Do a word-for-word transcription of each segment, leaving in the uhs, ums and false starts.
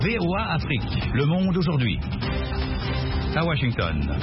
V O A Afrique, le monde aujourd'hui. À Washington.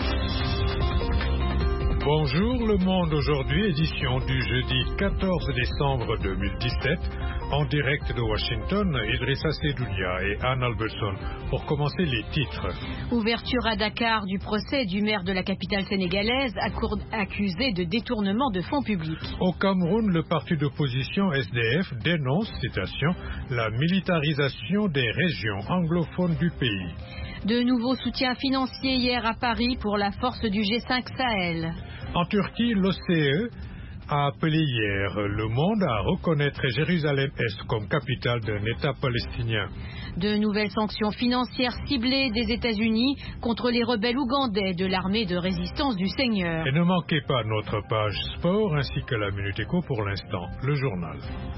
Bonjour, le monde aujourd'hui, édition du jeudi quatorze décembre deux mille dix-sept. En direct de Washington, Idrissa Sedounia et Anne Albertson. Pour commencer, les titres. Ouverture à Dakar du procès du maire de la capitale sénégalaise accusé de détournement de fonds publics. Au Cameroun, le parti d'opposition S D F dénonce, citation, la militarisation des régions anglophones du pays. De nouveaux soutiens financiers hier à Paris pour la force du G cinq Sahel. En Turquie, l'O C E a appelé hier le monde à reconnaître Jérusalem-Est comme capitale d'un État palestinien. De nouvelles sanctions financières ciblées des États-Unis contre les rebelles ougandais de l'armée de résistance du Seigneur. Et ne manquez pas notre page sport ainsi que la Minute Éco pour l'instant, le journal.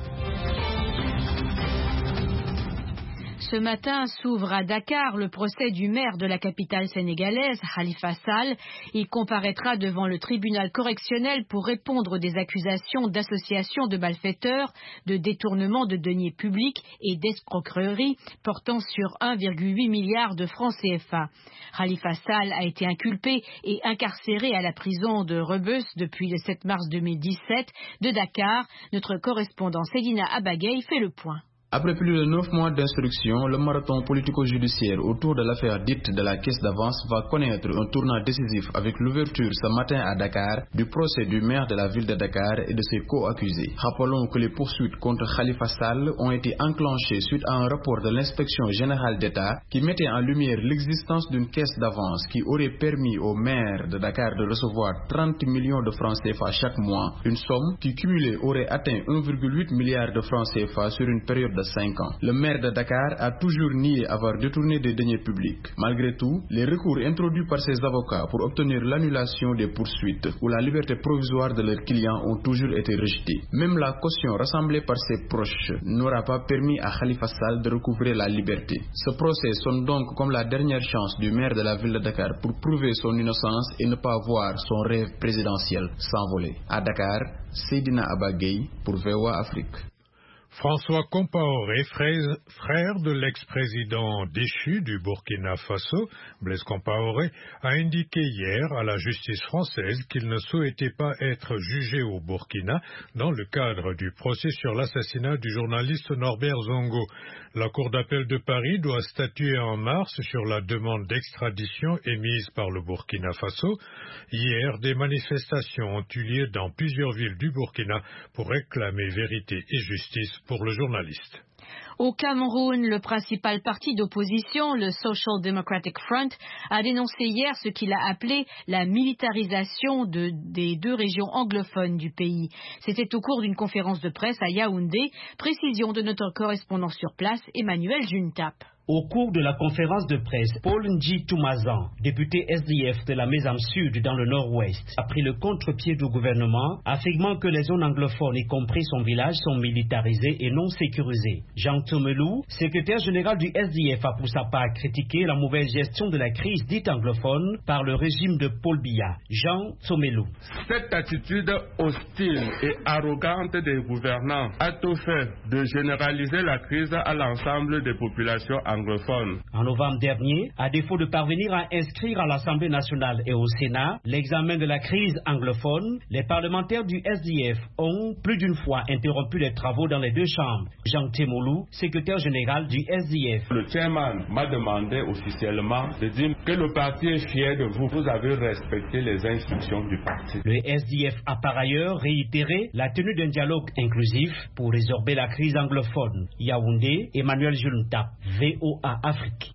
Ce matin s'ouvre à Dakar le procès du maire de la capitale sénégalaise, Khalifa Sall. Il comparaîtra devant le tribunal correctionnel pour répondre des accusations d'association de malfaiteurs, de détournement de deniers publics et d'escroquerie portant sur un virgule huit milliard de francs C F A. Khalifa Sall a été inculpé et incarcéré à la prison de Rebeuss depuis le sept mars deux mille dix-sept. De Dakar, notre correspondant Cédina Abagay fait le point. Après plus de neuf mois d'instruction, le marathon politico-judiciaire autour de l'affaire dite de la caisse d'avance va connaître un tournant décisif avec l'ouverture ce matin à Dakar du procès du maire de la ville de Dakar et de ses co-accusés. Rappelons que les poursuites contre Khalifa Sall ont été enclenchées suite à un rapport de l'inspection générale d'État qui mettait en lumière l'existence d'une caisse d'avance qui aurait permis au maire de Dakar de recevoir trente millions de francs C F A chaque mois, une somme qui cumulée aurait atteint un virgule huit milliard de francs C F A sur une période de cinq ans. Le maire de Dakar a toujours nié avoir détourné des deniers publics. Malgré tout, les recours introduits par ses avocats pour obtenir l'annulation des poursuites ou la liberté provisoire de leurs clients ont toujours été rejetés. Même la caution rassemblée par ses proches n'aura pas permis à Khalifa Sall de recouvrer la liberté. Ce procès sonne donc comme la dernière chance du maire de la ville de Dakar pour prouver son innocence et ne pas voir son rêve présidentiel s'envoler. À Dakar, Seydina Abagay pour V O A Afrique. François Compaoré, frère de l'ex-président déchu du Burkina Faso, Blaise Compaoré, a indiqué hier à la justice française qu'il ne souhaitait pas être jugé au Burkina dans le cadre du procès sur l'assassinat du journaliste Norbert Zongo. La Cour d'appel de Paris doit statuer en mars sur la demande d'extradition émise par le Burkina Faso. Hier, des manifestations ont eu lieu dans plusieurs villes du Burkina pour réclamer vérité et justice pour le journaliste. Au Cameroun, le principal parti d'opposition, le Social Democratic Front, a dénoncé hier ce qu'il a appelé la militarisation de, des deux régions anglophones du pays. C'était au cours d'une conférence de presse à Yaoundé, précision de notre correspondant sur place, Emmanuel Juntap. Au cours de la conférence de presse, Paul Ndji Toumazan, député S D F de la Mézam Sud dans le nord-ouest, a pris le contre-pied du gouvernement, affirmant que les zones anglophones, y compris son village, sont militarisées et non sécurisées. Jean Tomelou, secrétaire général du S D F, a pour sa part critiqué la mauvaise gestion de la crise dite anglophone par le régime de Paul Biya. Jean Tomelou. Cette attitude hostile et arrogante des gouvernants a tout fait de généraliser la crise à l'ensemble des populations anglophones. En novembre dernier, à défaut de parvenir à inscrire à l'Assemblée nationale et au Sénat l'examen de la crise anglophone, les parlementaires du S D F ont plus d'une fois interrompu les travaux dans les deux chambres. Jean Temoulou, secrétaire général du S D F. Le chairman m'a demandé officiellement de dire que le parti est fier de vous. Vous avez respecté les instructions du parti. Le S D F a par ailleurs réitéré la tenue d'un dialogue inclusif pour résorber la crise anglophone. Yaoundé, Emmanuel Juntap, V O A Afrique.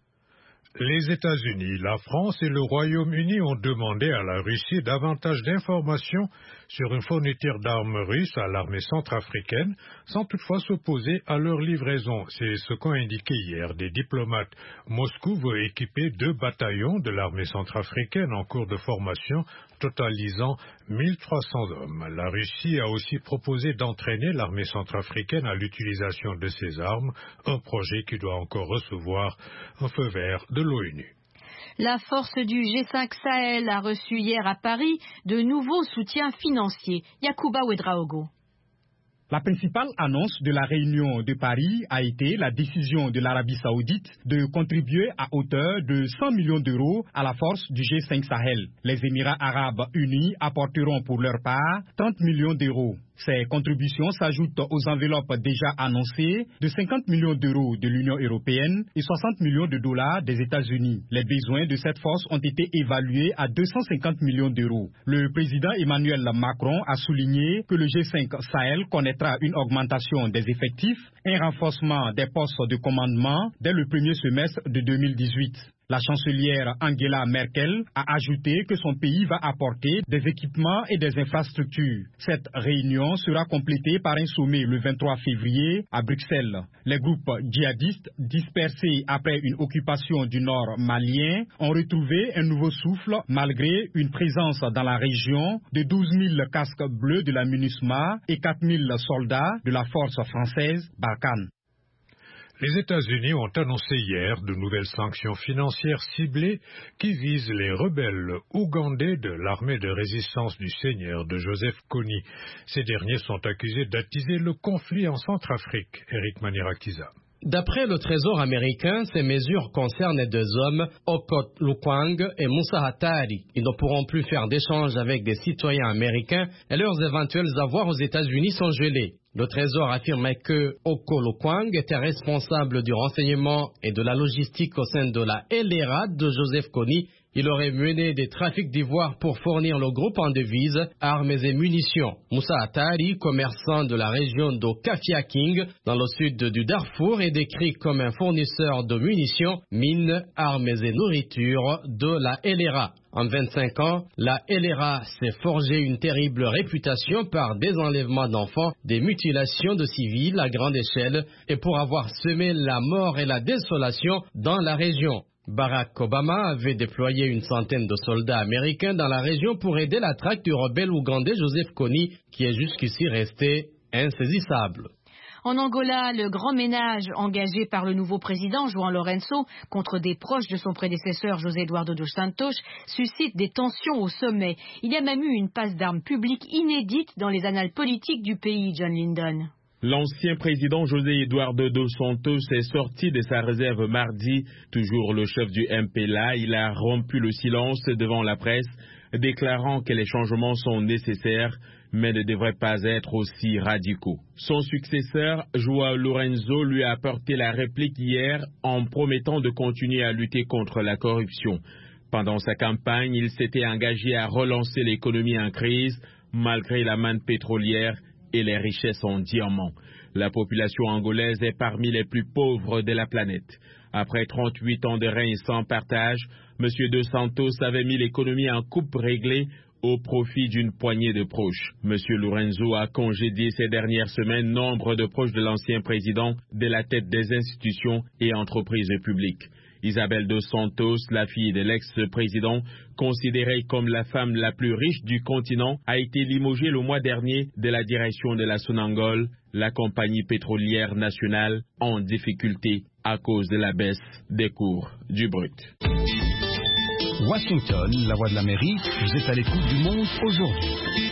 Les États-Unis, la France et le Royaume-Uni ont demandé à la Russie davantage d'informations sur une fourniture d'armes russes à l'armée centrafricaine, sans toutefois s'opposer à leur livraison. C'est ce qu'ont indiqué hier des diplomates. Moscou veut équiper deux bataillons de l'armée centrafricaine en cours de formation, totalisant mille trois cents hommes. La Russie a aussi proposé d'entraîner l'armée centrafricaine à l'utilisation de ces armes, un projet qui doit encore recevoir un feu vert de l'ONU. La force du G cinq Sahel a reçu hier à Paris de nouveaux soutiens financiers. Yacouba Ouedraogo. La principale annonce de la réunion de Paris a été la décision de l'Arabie Saoudite de contribuer à hauteur de cent millions d'euros à la force du G cinq Sahel. Les Émirats arabes unis apporteront pour leur part trente millions d'euros. Ces contributions s'ajoutent aux enveloppes déjà annoncées de cinquante millions d'euros de l'Union européenne et soixante millions de dollars des États-Unis. Les besoins de cette force ont été évalués à deux cent cinquante millions d'euros. Le président Emmanuel Macron a souligné que le G cinq Sahel connaîtra une augmentation des effectifs, un renforcement des postes de commandement dès le premier semestre de deux mille dix-huit. La chancelière Angela Merkel a ajouté que son pays va apporter des équipements et des infrastructures. Cette réunion sera complétée par un sommet le vingt-trois février à Bruxelles. Les groupes djihadistes dispersés après une occupation du nord malien ont retrouvé un nouveau souffle malgré une présence dans la région de douze mille casques bleus de la MINUSMA et quatre mille soldats de la force française Barkhane. Les États-Unis ont annoncé hier de nouvelles sanctions financières ciblées qui visent les rebelles ougandais de l'armée de résistance du Seigneur de Joseph Kony. Ces derniers sont accusés d'attiser le conflit en Centrafrique. Eric Manirakiza. D'après le Trésor américain, ces mesures concernent deux hommes, Okot Lukwang et Moussa Hatari. Ils ne pourront plus faire d'échanges avec des citoyens américains et leurs éventuels avoirs aux États-Unis sont gelés. Le Trésor affirmait que Okot Lukwang était responsable du renseignement et de la logistique au sein de la L R A de Joseph Kony. Il aurait mené des trafics d'ivoire pour fournir le groupe en devises, armes et munitions. Moussa Hatari, commerçant de la région de Kafiaking, dans le sud du Darfour, est décrit comme un fournisseur de munitions, mines, armes et nourriture de la L R A. En vingt-cinq ans, la L R A s'est forgé une terrible réputation par des enlèvements d'enfants, des mutilations de civils à grande échelle et pour avoir semé la mort et la désolation dans la région. Barack Obama avait déployé une centaine de soldats américains dans la région pour aider la traque du rebelle ougandais Joseph Kony, qui est jusqu'ici resté insaisissable. En Angola, le grand ménage engagé par le nouveau président João Lourenço contre des proches de son prédécesseur José Eduardo dos Santos suscite des tensions au sommet. Il y a même eu une passe d'armes publique inédite dans les annales politiques du pays, John Lyndon. L'ancien président José Eduardo dos Santos est sorti de sa réserve mardi. Toujours le chef du M P L A, il a rompu le silence devant la presse, déclarant que les changements sont nécessaires, mais ne devraient pas être aussi radicaux. Son successeur, João Lourenço, lui a apporté la réplique hier en promettant de continuer à lutter contre la corruption. Pendant sa campagne, il s'était engagé à relancer l'économie en crise, malgré la manne pétrolière et les richesses en diamants. La population angolaise est parmi les plus pauvres de la planète. Après trente-huit ans de règne sans partage, M. Dos Santos avait mis l'économie en coupe réglée au profit d'une poignée de proches. M. Lourenço a congédié ces dernières semaines nombre de proches de l'ancien président de la tête des institutions et entreprises publiques. Isabel dos Santos, la fille de l'ex-président, considérée comme la femme la plus riche du continent, a été limogée le mois dernier de la direction de la Sonangol, la compagnie pétrolière nationale en difficulté à cause de la baisse des cours du brut. Washington, la voix de l'Amérique, vous êtes à l'écoute du monde aujourd'hui.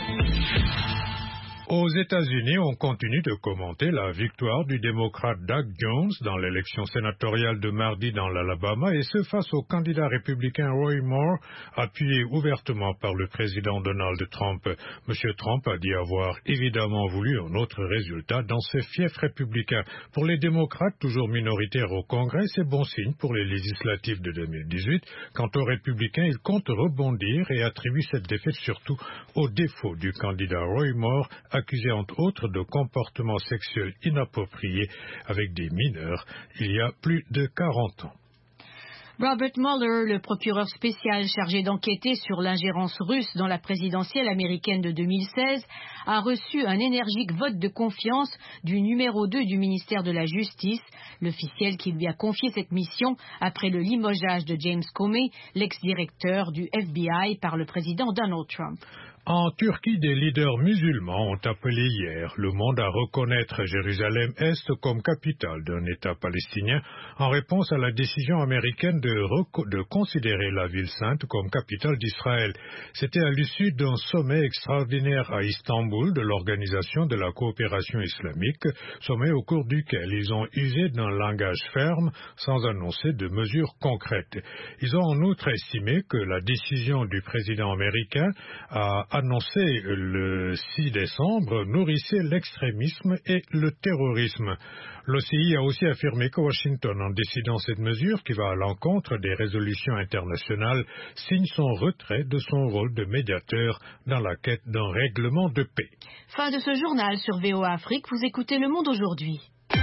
Aux États-Unis, on continue de commenter la victoire du démocrate Doug Jones dans l'élection sénatoriale de mardi dans l'Alabama, et ce face au candidat républicain Roy Moore, appuyé ouvertement par le président Donald Trump. M. Trump a dit avoir évidemment voulu un autre résultat dans ses fiefs républicains. Pour les démocrates, toujours minoritaires au Congrès, c'est bon signe pour les législatives de deux mille dix-huit. Quant aux républicains, ils comptent rebondir et attribuent cette défaite surtout au défaut du candidat Roy Moore, accusé entre autres de comportements sexuels inappropriés avec des mineurs il y a plus de quarante ans. Robert Mueller, le procureur spécial chargé d'enquêter sur l'ingérence russe dans la présidentielle américaine de deux mille seize, a reçu un énergique vote de confiance du numéro deux du ministère de la Justice, l'officiel qui lui a confié cette mission après le limogeage de James Comey, l'ex-directeur du F B I, par le président Donald Trump. En Turquie, des leaders musulmans ont appelé hier le monde à reconnaître Jérusalem-Est comme capitale d'un État palestinien en réponse à la décision américaine de, de considérer la ville sainte comme capitale d'Israël. C'était à l'issue d'un sommet extraordinaire à Istanbul de l'Organisation de la coopération islamique, sommet au cours duquel ils ont usé d'un langage ferme sans annoncer de mesures concrètes. Ils ont en outre estimé que la décision du président américain a annoncé le six décembre nourrissait l'extrémisme et le terrorisme. L'O C I a aussi affirmé que Washington, en décidant cette mesure qui va à l'encontre des résolutions internationales, signe son retrait de son rôle de médiateur dans la quête d'un règlement de paix. Fin de ce journal sur V O A Afrique, vous écoutez Le Monde aujourd'hui.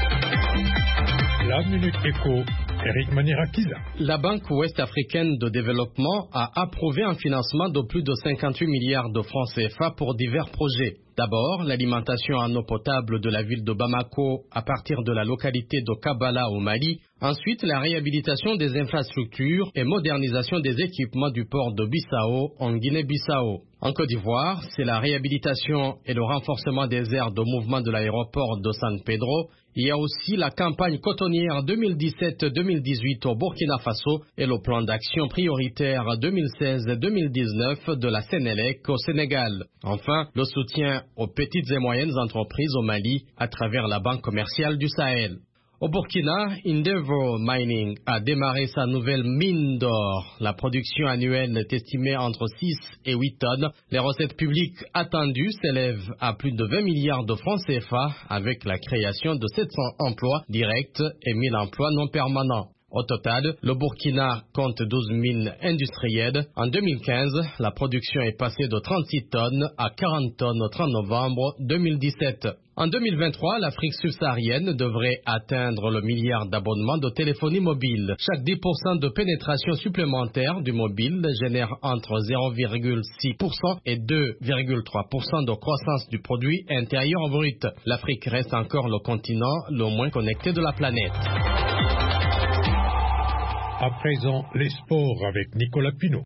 La Minute Éco, Eric Manirakiza. La Banque ouest-africaine de développement a approuvé un financement de plus de cinquante-huit milliards de francs C F A pour divers projets. D'abord, l'alimentation en eau potable de la ville de Bamako à partir de la localité de Kabala au Mali. Ensuite, la réhabilitation des infrastructures et modernisation des équipements du port de Bissau en Guinée-Bissau. En Côte d'Ivoire, c'est la réhabilitation et le renforcement des aires de mouvement de l'aéroport de San Pedro. Il y a aussi la campagne cotonnière deux mille dix-sept deux mille dix-huit au Burkina Faso et le plan d'action prioritaire deux mille seize deux mille dix-neuf de la Sénélec au Sénégal. Enfin, le soutien aux petites et moyennes entreprises au Mali à travers la Banque commerciale du Sahel. Au Burkina, Endeavour Mining a démarré sa nouvelle mine d'or. La production annuelle est estimée entre six et huit tonnes. Les recettes publiques attendues s'élèvent à plus de vingt milliards de francs C F A avec la création de sept cents emplois directs et mille emplois non permanents. Au total, le Burkina compte douze mines industrielles. En deux mille quinze, la production est passée de trente-six tonnes à quarante tonnes au trente novembre deux mille dix-sept. En deux mille vingt-trois, l'Afrique subsaharienne devrait atteindre le milliard d'abonnements de téléphonie mobile. Chaque dix pour cent de pénétration supplémentaire du mobile génère entre zéro virgule six pour cent et deux virgule trois pour cent de croissance du produit intérieur brut. L'Afrique reste encore le continent le moins connecté de la planète. À présent, les sports avec Nicolas Pinault.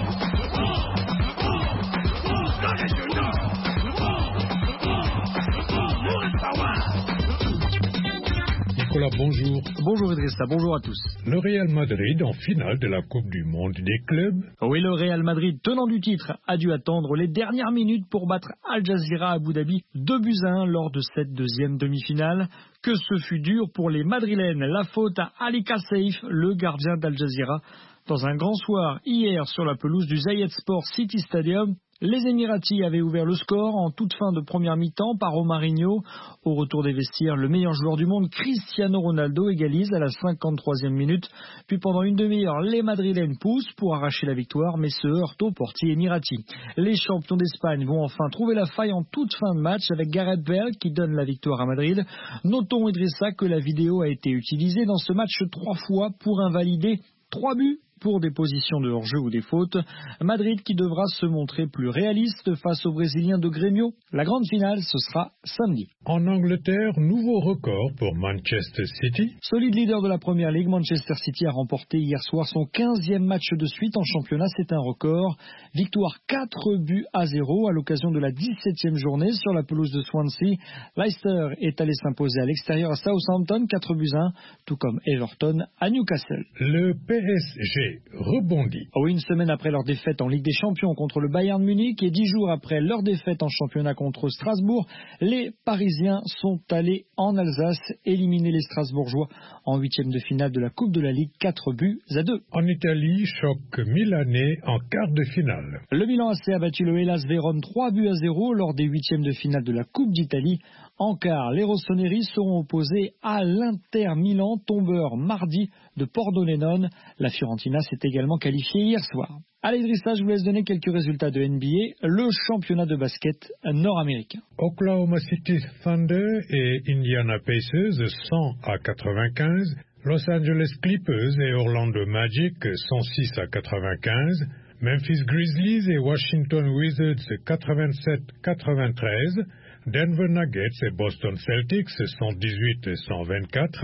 Nicolas, bonjour. Bonjour Idrissa, bonjour à tous. Le Real Madrid en finale de la Coupe du Monde des clubs. Oui, le Real Madrid, tenant du titre, a dû attendre les dernières minutes pour battre Al Jazeera à Abu Dhabi deux buts à un lors de cette deuxième demi-finale. Que ce fut dur pour les Madrilènes. La faute à Ali Kassaïf, le gardien d'Al Jazeera. Dans un grand soir hier sur la pelouse du Zayed Sport City Stadium, les Émiratis avaient ouvert le score en toute fin de première mi-temps par Romarinho. Au retour des vestiaires, le meilleur joueur du monde, Cristiano Ronaldo, égalise à la cinquante-troisième minute. Puis pendant une demi-heure, les Madrilènes poussent pour arracher la victoire, mais se heurtent au portier émirati. Les champions d'Espagne vont enfin trouver la faille en toute fin de match avec Gareth Bale qui donne la victoire à Madrid. Notons, Idrissa, que la vidéo a été utilisée dans ce match trois fois pour invalider trois buts pour des positions de hors-jeu ou des fautes. Madrid qui devra se montrer plus réaliste face aux Brésiliens de Grêmio. La grande finale, ce sera samedi. En Angleterre, nouveau record pour Manchester City. Solide leader de la Première Ligue, Manchester City a remporté hier soir son quinzième match de suite en championnat. C'est un record. Victoire quatre buts à zéro à l'occasion de la dix-septième journée sur la pelouse de Swansea. Leicester est allé s'imposer à l'extérieur à Southampton, quatre buts à un, tout comme Everton à Newcastle. Le P S G rebondit. Oh, une semaine après leur défaite en Ligue des Champions contre le Bayern Munich et dix jours après leur défaite en championnat contre Strasbourg, les Parisiens sont allés en Alsace éliminer les Strasbourgeois en huitième de finale de la Coupe de la Ligue, quatre buts à deux. En Italie, choc milanais en quart de finale. Le Milan A C a battu le Hellas Vérone trois buts à zéro lors des huitièmes de finale de la Coupe d'Italie. En quart, les rossoneri seront opposés à l'Inter Milan, tombeur mardi de Pordenone. La Fiorentina s'est également qualifiée hier soir. Allez Idrissa, je vous laisse donner quelques résultats de N B A, le championnat de basket nord-américain. Oklahoma City Thunder et Indiana Pacers cent à quatre-vingt-quinze, Los Angeles Clippers et Orlando Magic cent six à quatre-vingt-quinze, Memphis Grizzlies et Washington Wizards quatre-vingt-sept à quatre-vingt-treize, Denver Nuggets et Boston Celtics cent dix-huit à cent vingt-quatre,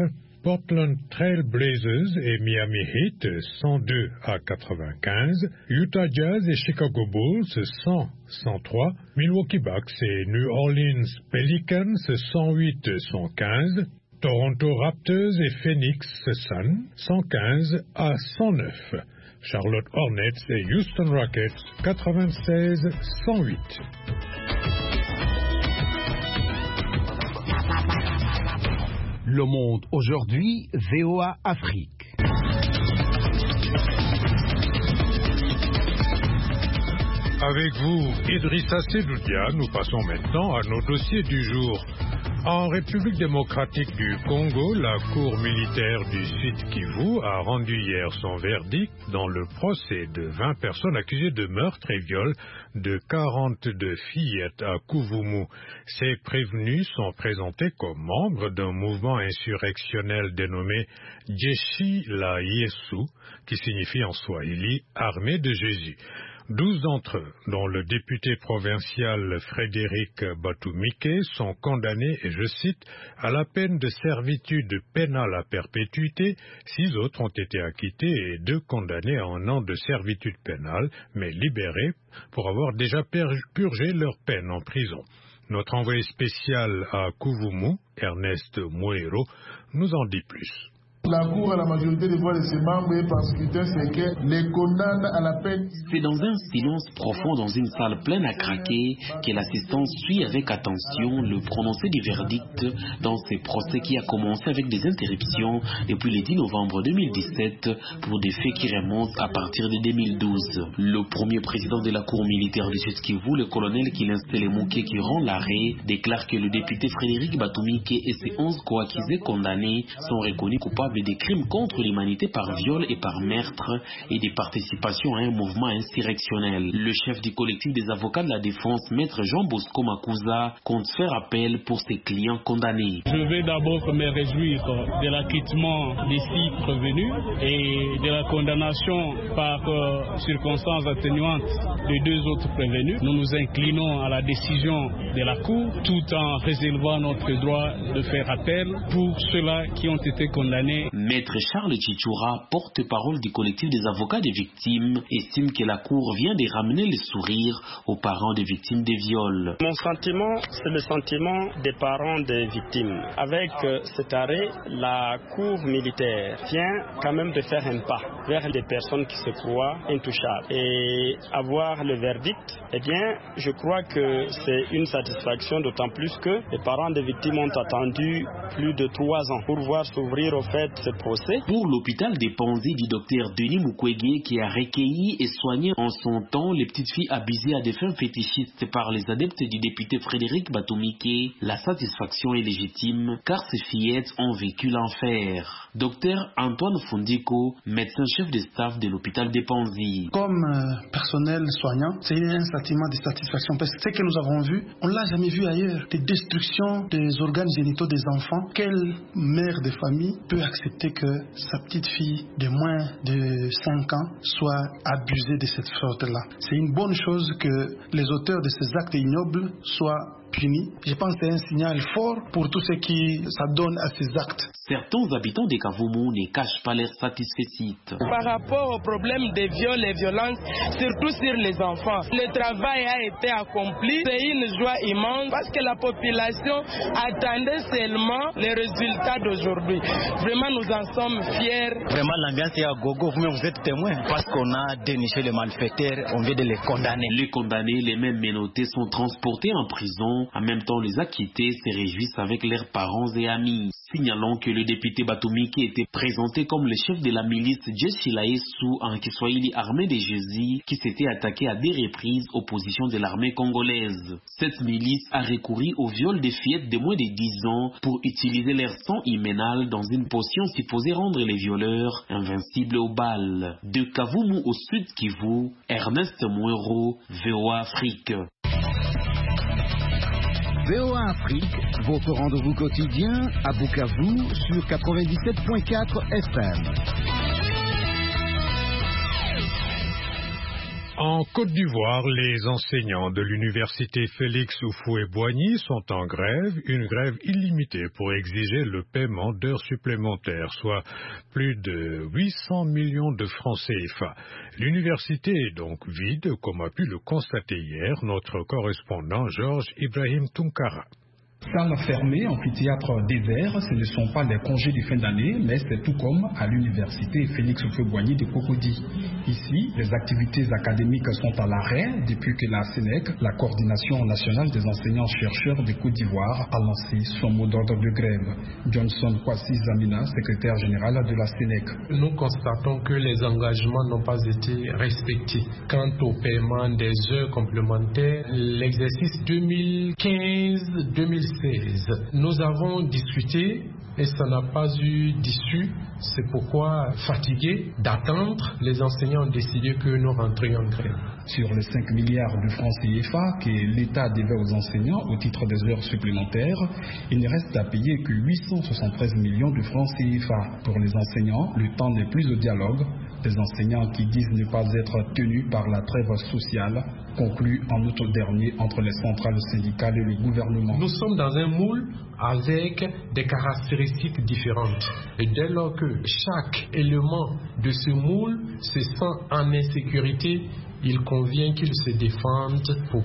Portland Trail Blazers et Miami Heat cent deux à quatre-vingt-quinze, Utah Jazz et Chicago Bulls cent à cent trois, Milwaukee Bucks et New Orleans Pelicans cent huit à cent quinze, Toronto Raptors et Phoenix Suns cent quinze à cent neuf, Charlotte Hornets et Houston Rockets quatre-vingt-seize à cent huit. Le Monde aujourd'hui, V O A Afrique. Avec vous, Idrissa Sedoudia, nous passons maintenant à nos dossiers du jour. En République démocratique du Congo, la Cour militaire du Sud Kivu a rendu hier son verdict dans le procès de vingt personnes accusées de meurtre et viol de quarante-deux fillettes à Kuvumu. Ces prévenus sont présentés comme membres d'un mouvement insurrectionnel dénommé Jeshi la Yesu, qui signifie en swahili « armée de Jésus ». Douze d'entre eux, dont le député provincial Frédéric Batumike, sont condamnés, et je cite, à la peine de servitude pénale à perpétuité. Six autres ont été acquittés et deux condamnés à un an de servitude pénale, mais libérés pour avoir déjà purgé leur peine en prison. Notre envoyé spécial à Kuvumu, Ernest Mouero, nous en dit plus. La Cour à la majorité des voix de ses membres et par scrutin secret les condamne à la peine. C'est dans un silence profond, dans une salle pleine à craquer, que l'assistance suit avec attention le prononcé du verdict dans ces procès qui a commencé avec des interruptions depuis le dix novembre deux mille dix-sept pour des faits qui remontent à partir de deux mille douze. Le premier président de la Cour militaire du Sud-Kivu, le colonel Kilensele Mouké, qui rend l'arrêt, déclare que le député Frédéric Batumike et ses onze co-accusés condamnés sont reconnus coupables des crimes contre l'humanité par viol et par meurtre et des participations à un mouvement insurrectionnel. Le chef du collectif des avocats de la défense, maître Jean Bosco Makuza, compte faire appel pour ses clients condamnés. Je vais d'abord me réjouir de l'acquittement des six prévenus et de la condamnation par euh, circonstances atténuantes des deux autres prévenus. Nous nous inclinons à la décision de la Cour tout en réservant notre droit de faire appel pour ceux-là qui ont été condamnés. Maître Charles Chichoura, porte-parole du collectif des avocats des victimes, estime que la Cour vient de ramener le sourire aux parents des victimes des viols. Mon sentiment, c'est le sentiment des parents des victimes. Avec euh, cet arrêt, la Cour militaire vient quand même de faire un pas vers des personnes qui se croient intouchables. Et avoir le verdict, eh bien, je crois que c'est une satisfaction, d'autant plus que les parents des victimes ont attendu plus de trois ans pour voir s'ouvrir au fait ce procès. Pour l'hôpital des Panzi du docteur Denis Mukwege, qui a recueilli et soigné en son temps les petites filles abusées à des fins fétichistes par les adeptes du député Frédéric Batumike, la satisfaction est légitime car ces fillettes ont vécu l'enfer. Docteur Antoine Fondiko, médecin-chef de staff de l'hôpital des Panzi. Comme euh, personnel soignant, c'est un sentiment de satisfaction parce que ce que nous avons vu, on ne l'a jamais vu ailleurs. Des destructions des organes génitaux des enfants. Quelle mère de famille peut accepter que sa petite fille de moins de cinq ans soit abusée de cette sorte-là? C'est une bonne chose que les auteurs de ces actes ignobles soient punis. Je pense que c'est un signal fort pour tous ceux qui s'adonnent à ces actes. Certains habitants de Kavumu ne cachent pas leur satisfaction. Par rapport au problème des viols et violences, surtout sur les enfants, le travail a été accompli. C'est une joie immense parce que la population attendait seulement les résultats d'aujourd'hui. Vraiment, nous en sommes fiers. Vraiment, l'ambiance est à gogo. Vous-même, vous êtes témoin parce qu'on a déniché les malfaiteurs. On vient de les condamner. Les condamnés, les mêmes menottés, sont transportés en prison. En même temps, les acquittés se réjouissent avec leurs parents et amis. Signalons que le député Batumike était présenté comme le chef de la milice Jeshi la Yesu en Kiswahili armée de Jésus, qui s'était attaqué à des reprises aux positions de l'armée congolaise. Cette milice a recouru au viol des fillettes de moins de dix ans pour utiliser leur sang hyménal dans une potion supposée rendre les violeurs invincibles aux balles. De Kavumu au Sud Kivu, Ernest Mouero, V O A Afrique. V O A Afrique, votre rendez-vous quotidien à Bukavu sur quatre-vingt-dix-sept point quatre F M. En Côte d'Ivoire, les enseignants de l'université Félix Houphouët-Boigny sont en grève, une grève illimitée pour exiger le paiement d'heures supplémentaires, soit plus de huit cents millions de francs C F A. L'université est donc vide, comme a pu le constater hier notre correspondant Georges Ibrahim Tunkara. Salle fermée, amphithéâtre désert, ce ne sont pas les congés de fin d'année, mais c'est tout comme à l'université Félix Houphouët-Boigny de Cocody. Ici, les activités académiques sont à l'arrêt depuis que la Sénèc, la coordination nationale des enseignants-chercheurs de Côte d'Ivoire, a lancé son mot d'ordre de grève. Johnson Kwasi Zamina, secrétaire général de la Sénèc. Nous constatons que les engagements n'ont pas été respectés. Quant au paiement des heures complémentaires, l'exercice deux mille quinze deux mille seize, nous avons discuté et ça n'a pas eu d'issue. C'est pourquoi, fatigués d'attendre, les enseignants ont décidé que nous rentrions en grève. Sur les cinq milliards de francs C F A que l'État devait aux enseignants au titre des heures supplémentaires, il ne reste à payer que huit cent soixante-treize millions de francs C F A. Pour les enseignants, le temps n'est plus au dialogue. Des enseignants qui disent ne pas être tenus par la trêve sociale conclue en août dernier entre les centrales syndicales et le gouvernement. Nous sommes dans un moule avec des caractéristiques différentes. Et dès lors que chaque élément de ce moule se sent en insécurité, il convient qu'il se défende pour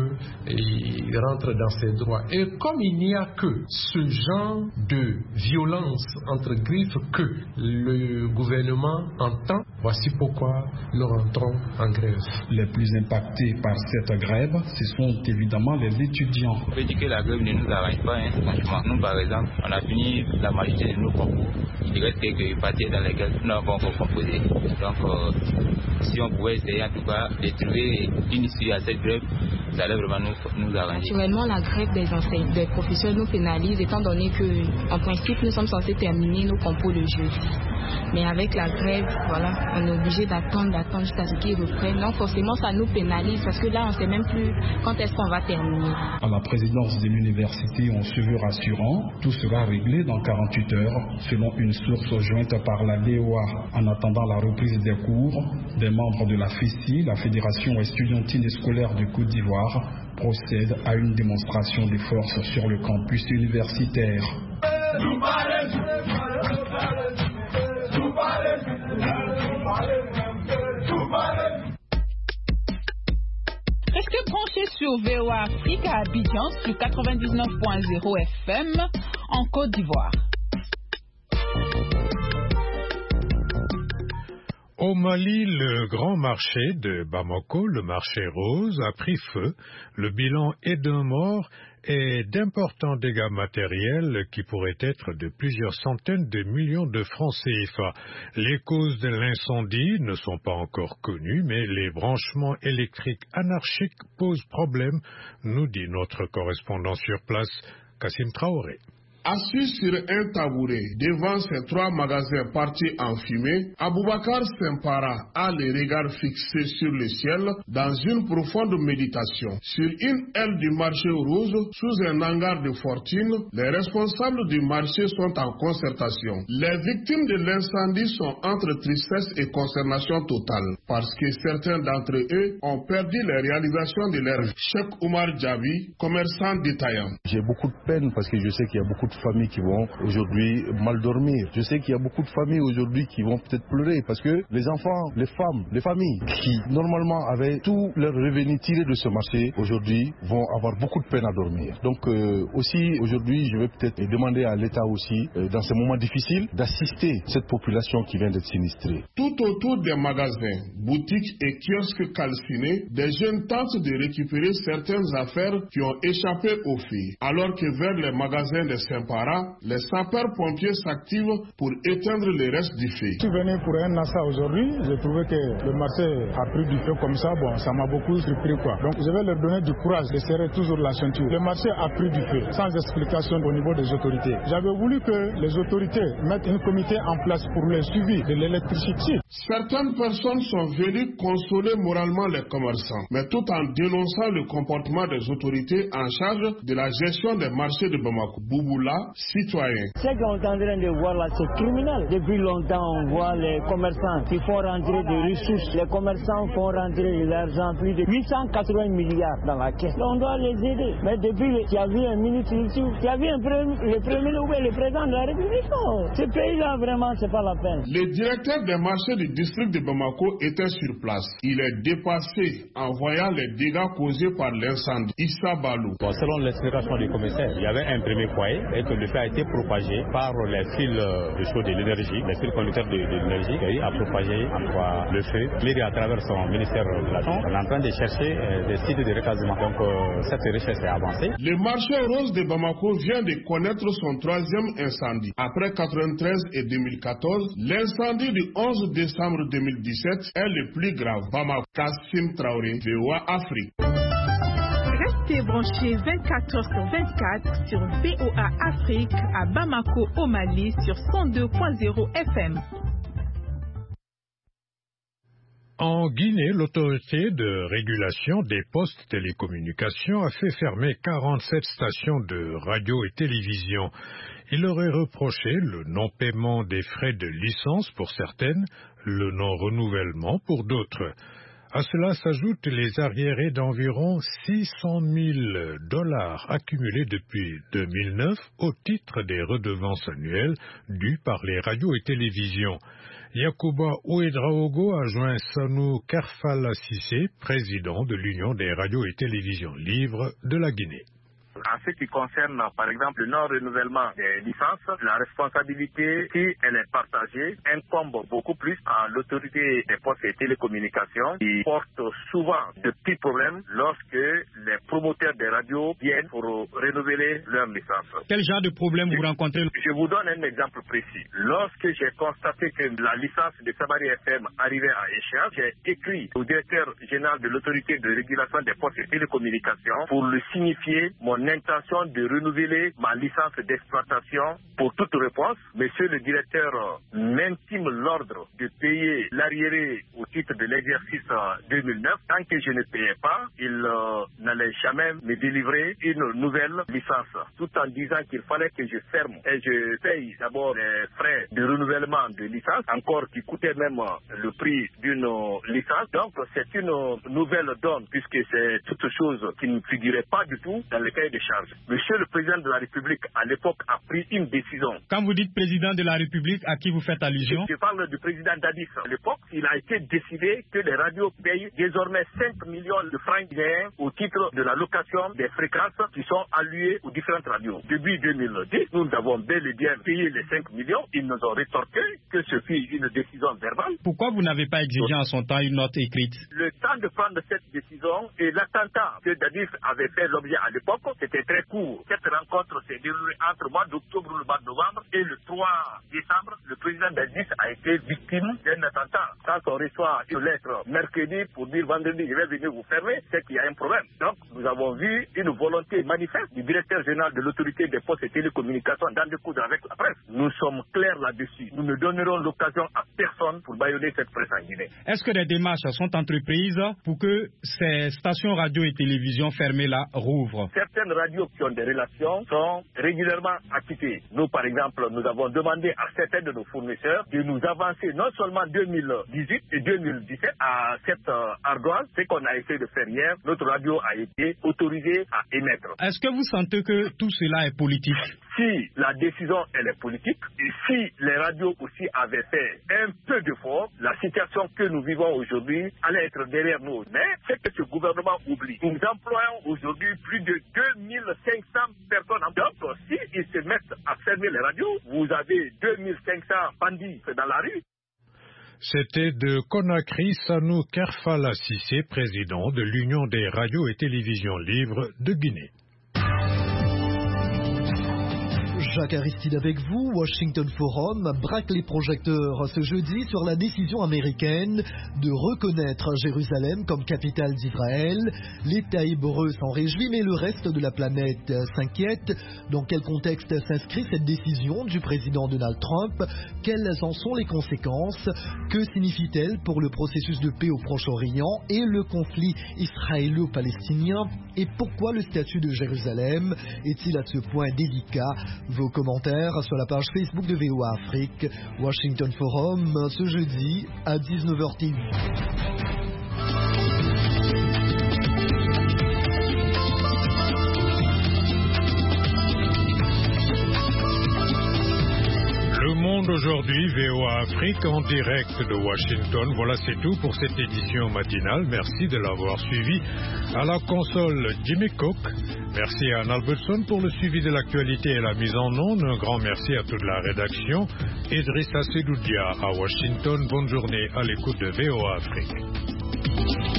qu'il rentre dans ses droits. Et comme il n'y a que ce genre de violence entre griffes que le gouvernement entend, voici pourquoi nous rentrons en grève. Les plus impactés par cette grève, ce sont évidemment les étudiants. On peut dire que la grève ne nous arrange pas, hein, franchement. Nous, par exemple, on a fini la majorité de nos concours. Il reste quelques parties dans lesquelles nous n'avons pas encore composé. Donc, euh, si on pouvait essayer en tout cas de trouver une issue à cette grève, ça allait vraiment nous, nous arranger. Naturellement, la grève des enseignants, des professeurs nous pénalise, étant donné que, en principe, nous sommes censés terminer nos compos le jeudi. Mais avec la grève, voilà, on est obligé d'attendre, d'attendre jusqu'à ce qu'ils reprennent. Donc forcément, ça nous pénalise parce que là, on ne sait même plus quand est-ce qu'on va terminer. À la présidence de l'université, on se veut rassurant. Tout sera réglé dans quarante-huit heures, selon une source jointe par la D O A. En attendant la reprise des cours, des membres de la F E S I, la Fédération estudiantine et scolaire de Côte d'Ivoire, procèdent à une démonstration de force sur le campus universitaire. Restez branchés sur V O A Afrique à Abidjan sur quatre-vingt-dix-neuf point zéro F M en Côte d'Ivoire. Au Mali, le grand marché de Bamako, le marché rose, a pris feu. Le bilan est d'un mort et d'importants dégâts matériels qui pourraient être de plusieurs centaines de millions de francs C F A. Les causes de l'incendie ne sont pas encore connues, mais les branchements électriques anarchiques posent problème, nous dit notre correspondant sur place, Kassim Traoré. Assis sur un tabouret devant ces trois magasins partis en fumée, Aboubakar Sempara a les regards fixés sur le ciel dans une profonde méditation. Sur une aile du marché rose, sous un hangar de fortune, les responsables du marché sont en concertation. Les victimes de l'incendie sont entre tristesse et consternation totale parce que certains d'entre eux ont perdu les réalisations de leur vie. Cheikh Oumar Djabi, commerçant détaillant. J'ai beaucoup de peine parce que je sais qu'il y a beaucoup de familles qui vont aujourd'hui mal dormir. Je sais qu'il y a beaucoup de familles aujourd'hui qui vont peut-être pleurer parce que les enfants, les femmes, les familles qui normalement avaient tous leurs revenus tirés de ce marché aujourd'hui vont avoir beaucoup de peine à dormir. Donc euh, aussi aujourd'hui je vais peut-être demander à l'État aussi euh, dans ces moments difficiles d'assister cette population qui vient d'être sinistrée. Tout autour des magasins, boutiques et kiosques calcinés, des jeunes tentent de récupérer certaines affaires qui ont échappé au feu. Alors que vers les magasins de Saint Para, les sapeurs-pompiers s'activent pour éteindre les restes du feu. Je suis venu pour un Nassa aujourd'hui, j'ai trouvé que le marché a pris du feu comme ça, bon, ça m'a beaucoup surpris quoi. Donc je vais leur donner du courage de serrer toujours la ceinture. Le marché a pris du feu, sans explication au niveau des autorités. J'avais voulu que les autorités mettent un comité en place pour le suivi de l'électricité. Certaines personnes sont venues consoler moralement les commerçants, mais tout en dénonçant le comportement des autorités en charge de la gestion des marchés de Bamako. Bouboula État citoyen. Ce qu'on est en train de voir là, c'est criminel. Depuis longtemps, on voit les commerçants qui font rentrer des ressources. Les commerçants font rentrer de l'argent, plus de huit cent quatre-vingts milliards dans la caisse. On doit les aider. Mais depuis, il y a vu un ministre ici, il y a vu un premier, le premier ou le président de la République. Non, ce pays-là, vraiment, c'est pas la peine. Le directeur des marchés du district de Bamako était sur place. Il est dépassé en voyant les dégâts causés par l'incendie. Issa Balou. Bon, selon l'explication du commissaire, il y avait un premier foyer et que le feu a été propagé par les fils de chaud de l'énergie, les fils conducteurs de, de l'énergie, qui a propagé encore le feu. L'I R I, à travers son ministère de la Santé, est en train de chercher euh, des sites de recasement. Donc, euh, cette recherche est avancée. Le marché rose de Bamako vient de connaître son troisième incendie. Après quatre-vingt-treize et deux mille quatorze, l'incendie du onze décembre deux mille dix-sept est le plus grave. Bamako, Kassim Traoré, V O A Afrique. Restez branchés vingt-quatre heures sur vingt-quatre sur V O A Afrique à Bamako au Mali sur cent deux point zéro F M. En Guinée, l'autorité de régulation des postes télécommunications a fait fermer quarante-sept stations de radio et télévision. Il leur est reproché le non-paiement des frais de licence pour certaines, le non-renouvellement pour d'autres. À cela s'ajoutent les arriérés d'environ six cent mille dollars accumulés depuis deux mille neuf au titre des redevances annuelles dues par les radios et télévisions. Yacouba Ouedraogo a joint Sanou Kerfala Cissé, président de l'Union des radios et télévisions libres de la Guinée. En ce qui concerne, par exemple, le non-renouvellement des licences, la responsabilité, si elle est partagée, incombe beaucoup plus à l'autorité des postes et télécommunications qui porte souvent de petits problèmes lorsque les promoteurs des radios viennent pour renouveler leurs licences. Quel genre de problème vous rencontrez? Je vous donne un exemple précis. Lorsque j'ai constaté que la licence de Sabari F M arrivait à échéance, j'ai écrit au directeur général de l'autorité de régulation des postes et télécommunications pour lui signifier mon intention de renouveler ma licence d'exploitation. Pour toute réponse, monsieur le directeur m'intime l'ordre de payer l'arriéré au titre de l'exercice deux mille neuf. Tant que je ne payais pas, il euh, n'allait jamais me délivrer une nouvelle licence, tout en disant qu'il fallait que je ferme et je paye d'abord les frais de renouvellement de licence, encore qui coûtaient même le prix d'une licence. Donc c'est une nouvelle donne, puisque c'est toute chose qui ne figurait pas du tout dans le cahier de charge. Monsieur le président de la République, à l'époque, a pris une décision. Quand vous dites président de la République, à qui vous faites allusion? Je, je parle du président Dadis. À l'époque, il a été décidé que les radios payent désormais cinq millions de francs guinéens au titre de la location des fréquences qui sont allouées aux différentes radios. Depuis deux mille dix, nous avons bel et bien payé les cinq millions. Ils nous ont rétorqué que ce fut une décision verbale. Pourquoi vous n'avez pas exigé en son temps une note écrite? Le temps de prendre cette décision et l'attentat que Dadis avait fait l'objet à l'époque, c'était très court. Cette rencontre s'est déroulée entre le mois d'octobre et le mois de novembre, et le trois décembre, le président Dadis a été victime d'un attentat. Quand on reçoit une lettre mercredi pour dire vendredi, je vais venir vous fermer, c'est qu'il y a un problème. Donc, nous avons vu une volonté manifeste du directeur général de l'autorité des postes et télécommunications d'en découdre avec la presse. Nous sommes clairs là-dessus. Nous ne donnerons l'occasion à personne pour bâillonner cette presse en Guinée. Est-ce que des démarches sont entreprises pour que ces stations radio et télévision fermées là rouvrent? Certaines radios qui ont des relations sont régulièrement acquittées. Nous, par exemple, nous avons demandé à certains de nos fournisseurs de nous avancer non seulement deux mille dix-huit et deux mille dix-sept à cette euh, ardoise. Ce qu'on a essayé de faire hier, notre radio a été autorisée à émettre. Est-ce que vous sentez que tout cela est politique? Si la décision elle est politique, et si les radios aussi avaient fait un peu d'effort, la situation que nous vivons aujourd'hui allait être derrière nous. Mais c'est que ce gouvernement oublie. Nous employons aujourd'hui plus de deux mille cinq cents personnes. Donc, si ils se mettent à fermer les radios, vous avez deux mille cinq cents bandits dans la rue. C'était de Conakry Sanou Kerfala Cissé, président de l'Union des radios et télévisions libres de Guinée. Jacques Aristide avec vous. Washington Forum braque les projecteurs ce jeudi sur la décision américaine de reconnaître Jérusalem comme capitale d'Israël. L'État hébreu s'en réjouit, mais le reste de la planète s'inquiète. Dans quel contexte s'inscrit cette décision du président Donald Trump? Quelles en sont les conséquences? Que signifie-t-elle pour le processus de paix au Proche-Orient et le conflit israélo-palestinien? Et pourquoi le statut de Jérusalem est-il à ce point délicat? Vos vos commentaires sur la page Facebook de V O A Afrique. Washington Forum, ce jeudi à dix-neuf heures T V. Aujourd'hui, V O A Afrique en direct de Washington. Voilà, c'est tout pour cette édition matinale. Merci de l'avoir suivi. À la console, Jimmy Cook. Merci à Anne Albertson pour le suivi de l'actualité et la mise en onde. Un grand merci à toute la rédaction. Idrissa Sedoudia à Washington. Bonne journée à l'écoute de V O A Afrique.